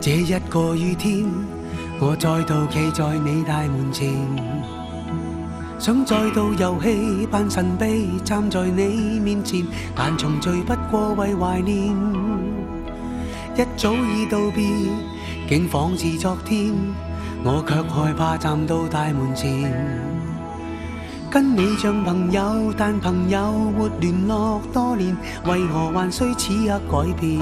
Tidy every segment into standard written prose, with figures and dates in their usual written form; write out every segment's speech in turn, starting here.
这一个雨天，我再度企在你大门前，想再度游戏扮神秘，站在你面前，但重聚不过为怀念。一早已道别，竟仿似昨天，我却害怕站到大门前。跟你像朋友，但朋友没联络多年，为何还需此刻改变？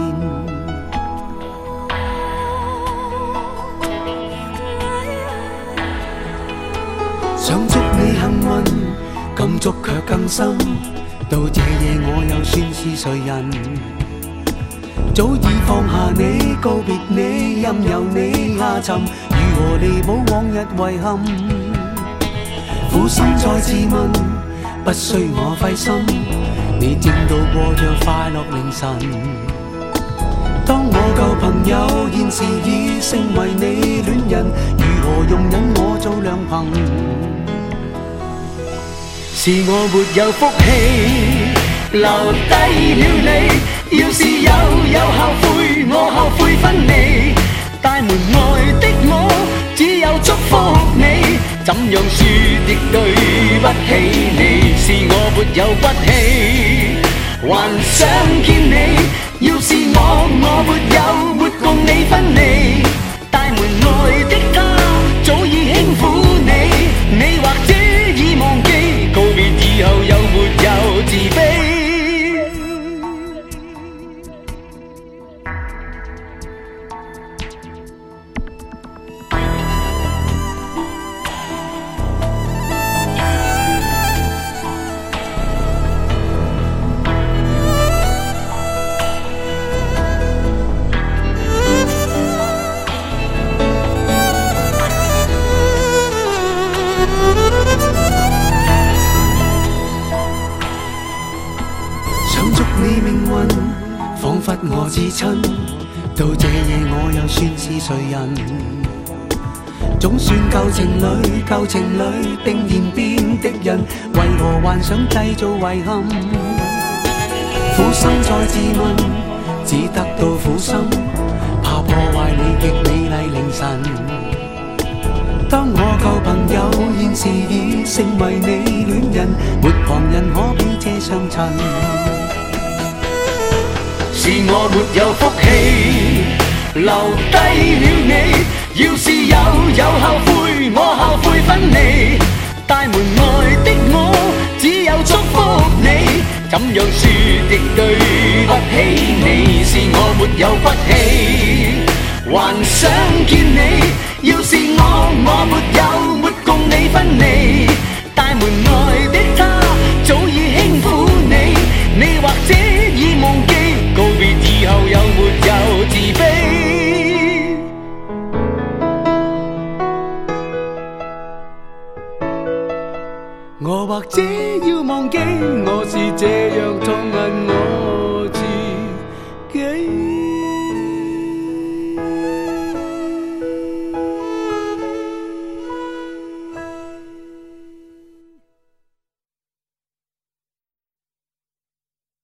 想祝你幸运，感触却更深。到这夜我又算是谁人？早已放下你，告别你，任由你下沉。如何弥补往日遗憾？苦心再自问，不需我费心，你正度过着快乐凌晨。当我旧朋友现时已成为你恋人，如何容忍我做良朋？是我没有福气留低了你，要是有後悔，我後悔分離。大門外的我只有祝福你，怎樣說亦對不起你。是我沒有骨氣，還想見你。要是我沒共你分離。大門外的他早已輕撫你，你或者已忘記，告別以後有沒有自卑？你命運彷彿我至親，到這夜我又算是誰人？總算舊情侶定然變敵人，為何還想製造遺憾？苦心再自問，只得到苦心，怕破壞你極美麗凌晨。當我舊朋友現時已成為你戀人，沒旁人可比這相襯。是我沒有福氣留低了你，要是有後悔，我後悔分離。大門外的我只有祝福你，怎樣說亦對不起你。是我沒有骨氣，還想見你。要是我沒共你分離。大門外的他早已輕撫你，你或者已忘記。告別以後有沒有自卑？我或者要忘記，我是這樣痛恨我自己。